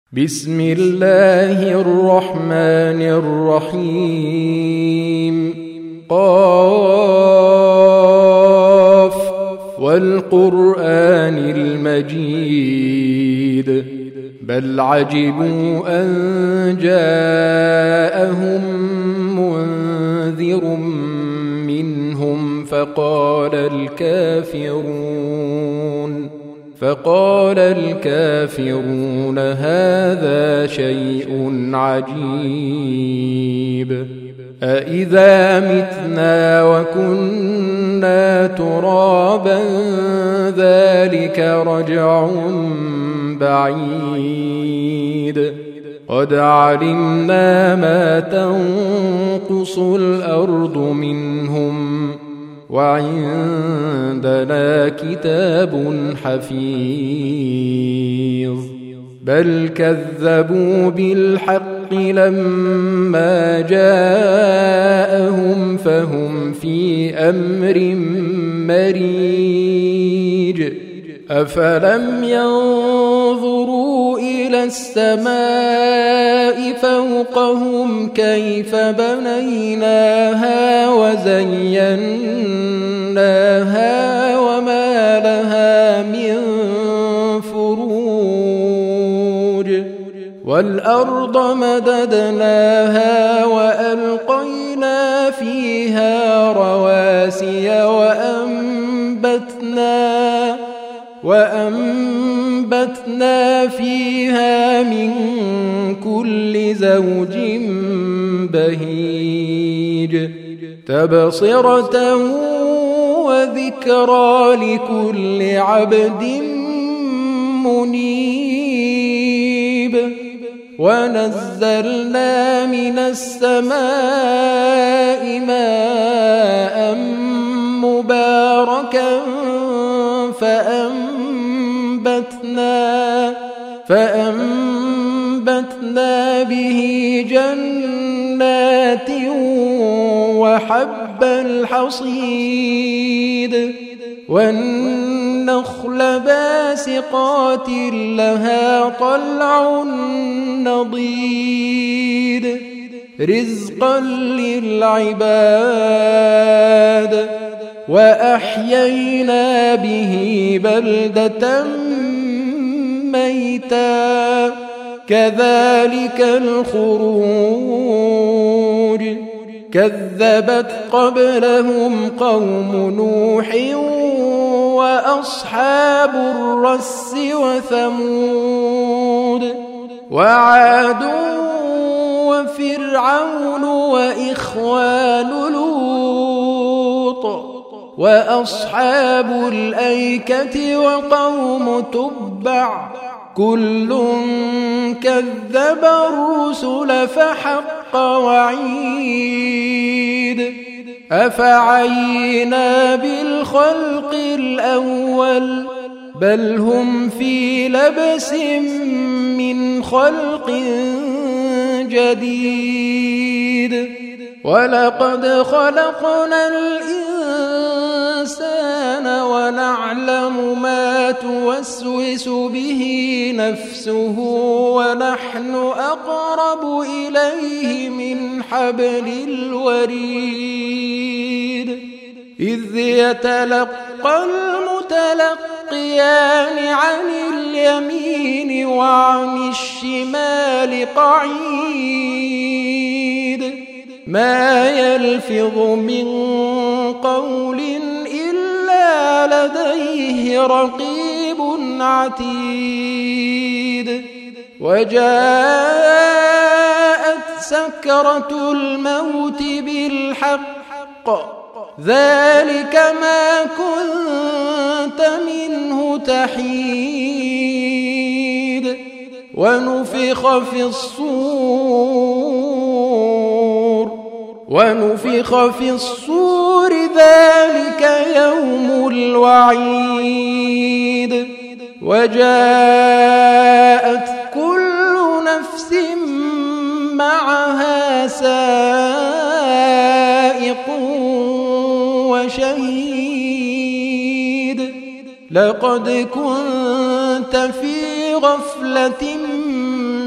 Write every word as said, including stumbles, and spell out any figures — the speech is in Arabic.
بسم الله الرحمن الرحيم. قاف والقرآن المجيد بل عجبوا أن جاءهم منذر منهم فقال الكافرون فقال الكافرون هذا شيء عجيب أإذا متنا وكنا ترابا ذلك رجع بعيد قد علمنا ما تنقص الأرض منهم وعندنا كتاب حفيظ بل كذبوا بالحق لما جاءهم فهم في أمر مريج أفلم ينظروا إلى السماء فوقهم كيف بنيناها وزيناها وما لها من فروج والأرض مددناها وألقينا فيها رواسي وأنبتنا وأنبتنا فيها من كل زوج بهيج تبصرة وذكرى لكل عبد منيب ونزلنا من السماء ماء مباركا فأنبتنا فأنبتنا به جنات وحب الحصيد والنخل باسقات لها طلع نضيد رزقا للعباد وأحيينا به بلدة ميتا كذلك الخروج كذبت قبلهم قوم نوح وأصحاب الرس وثمود وعاد وفرعون وإخوان لوط وأصحاب الأيكة وقوم تبع كل كذب الرسل فحق وعيد أفعينا بالخلق الأول بل هم في لبس من خلق جديد ولقد خلقنا الإنسان ونعلم ما توسوس به نفسه ونحن أقرب إليه من حبل الوريد إذ يتلقى المتلقيان عن اليمين وعن الشمال قعيد ما يلفظ من قول إلا لديه رقيب عتيد وجاءت سكرة الموت بالحق ذلك ما كنت منه تحيد ونفخ في الصور ونفخ في الصور ذلك يوم الوعيد وجاءت كل نفس معها سائق وشهيد لقد كنت في غفلة